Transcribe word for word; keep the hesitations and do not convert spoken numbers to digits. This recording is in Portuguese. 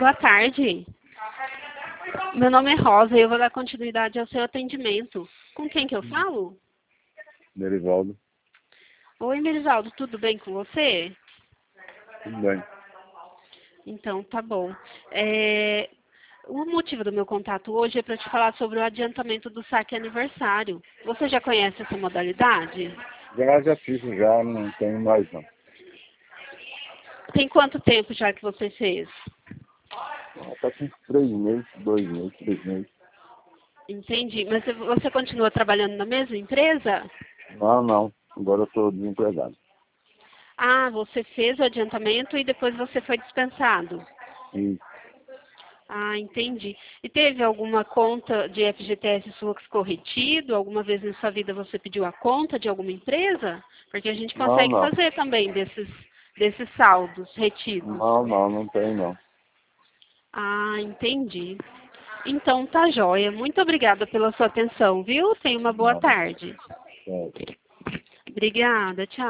Boa tarde. Meu nome é Rosa e eu vou dar continuidade ao seu atendimento. Com quem que eu falo? Merivaldo. Oi, Merivaldo, tudo bem com você? Tudo bem. Então, tá bom. É, O motivo do meu contato hoje é para te falar sobre o adiantamento do saque aniversário. Você já conhece essa modalidade? Já, já fiz, já não tenho mais não. Tem quanto tempo já que você fez? Está com três meses, dois meses, três meses. Entendi. Mas você continua trabalhando na mesma empresa? Não, não. Agora eu estou desempregado. Ah, você fez o adiantamento e depois você foi dispensado. E Ah, entendi. E teve alguma conta de F G T S sua que ficou retido? Alguma vez na sua vida você pediu a conta de alguma empresa? Porque a gente não, consegue não. fazer também desses, desses saldos retidos. Não, não, não tem não. Ah, entendi. Então tá joia. Muito obrigada pela sua atenção, viu? Tenha uma boa Não. tarde. É. Obrigada, tchau.